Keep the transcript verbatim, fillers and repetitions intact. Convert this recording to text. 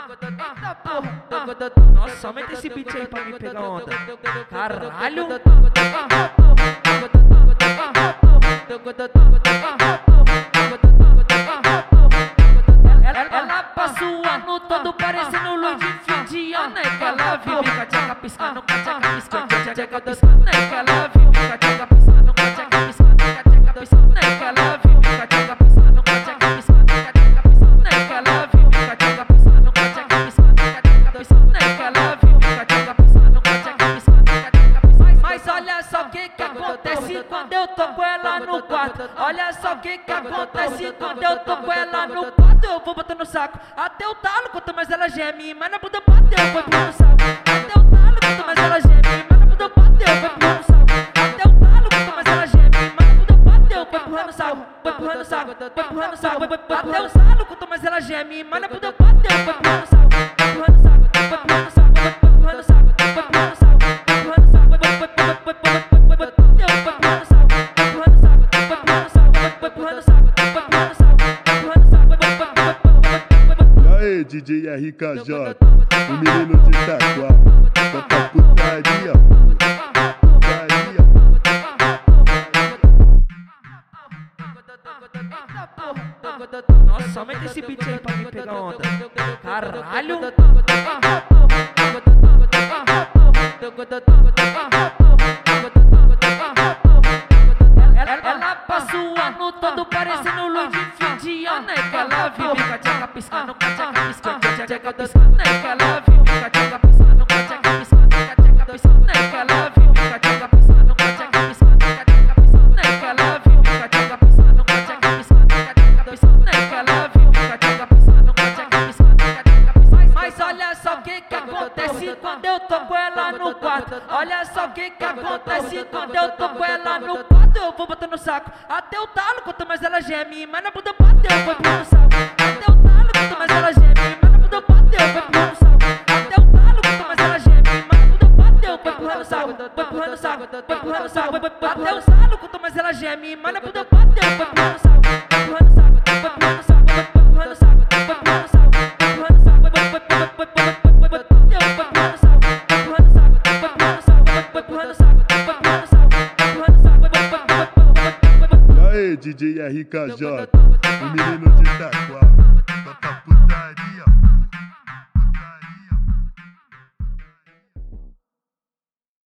Nossa, aumenta esse beat aí pra mim pegar onda. Caralho. Ela passa o ano todo parecendo luz de fim de ano. É que ela vive com a tcheca piscando, com a tcheca piscando, com a tcheca piscando. É que ela vive com a tcheca piscando, com a tcheca piscando, com a tcheca piscando. É que ela vive com a tcheca piscando, com a tcheca piscando, com a tcheca piscando. É que ela vive com a tcheca piscando, com a tcheca piscando, com a tcheca piscando. É que ela vive com a tcheca piscando, com a tcheca piscando, com a tcheca piscando. Mas olha só o que que acontece quando eu tô com ela no quarto. Olha só o que que acontece quando eu tô com ela no quarto. Eu vou botando no saco até o talo, quanto mais ela geme, mas na bunda bateu, foi pro saco. Até o talo, quanto mais ela geme, mas na bunda bateu, foi pro saco. Até o talo, quanto mais ela geme, mas na bunda bateu, foi pro saco, foi pro saco, foi pro saco. Até o talo, quanto mais ela geme, mas na bunda bateu, foi pro saco, foi pro saco, foi pro saco, foi pro saco, foi pro saco, foi pro saco, foi pro saco, foi pro saco, foi pro saco, foi pro saco. D J R K J, o menino de Itaquá, toca putaria, putaria. Nossa, aumenta esse beat aí pra mim pegar onda. Caralho. Ela passa o ano todo parecendo luz de fim de ano. É que ela vive com a tcheca piscando, com a tcheca piscando, com a tcheca piscando. É que ela vive com a tcheca piscando, com a tcheca piscando, com a tcheca piscando. É que ela vive com a tcheca piscando, com a tcheca piscando, com a tcheca piscando. É que ela vive com a tcheca piscando, com a tcheca piscando, com a tcheca piscando. É que ela vive com a tcheca piscando, com a tcheca piscando, com a tcheca piscando. Mas olha só o que que acontece quando eu tô com ela no quarto. Olha só o que que acontece quando eu tô com ela no quarto. Eu vou botando no saco até o talo, quanto mais ela geme, mas na bunda bateu, foi pro saco. Até o talo, quanto mais ela geme, mas na bunda bateu, foi pro saco. Até o talo, quanto mais ela geme, mas na bunda bateu, foi pro saco, foi pro saco, foi pro saco. Até o talo, quanto mais ela geme, mas na bunda bateu, foi pro saco, foi pro saco, foi pro saco, foi pro saco, foi pro saco, foi pro saco, foi pro saco, foi pro saco, foi pro saco, foi pro saco. D J R K J, o menino de Itaquá.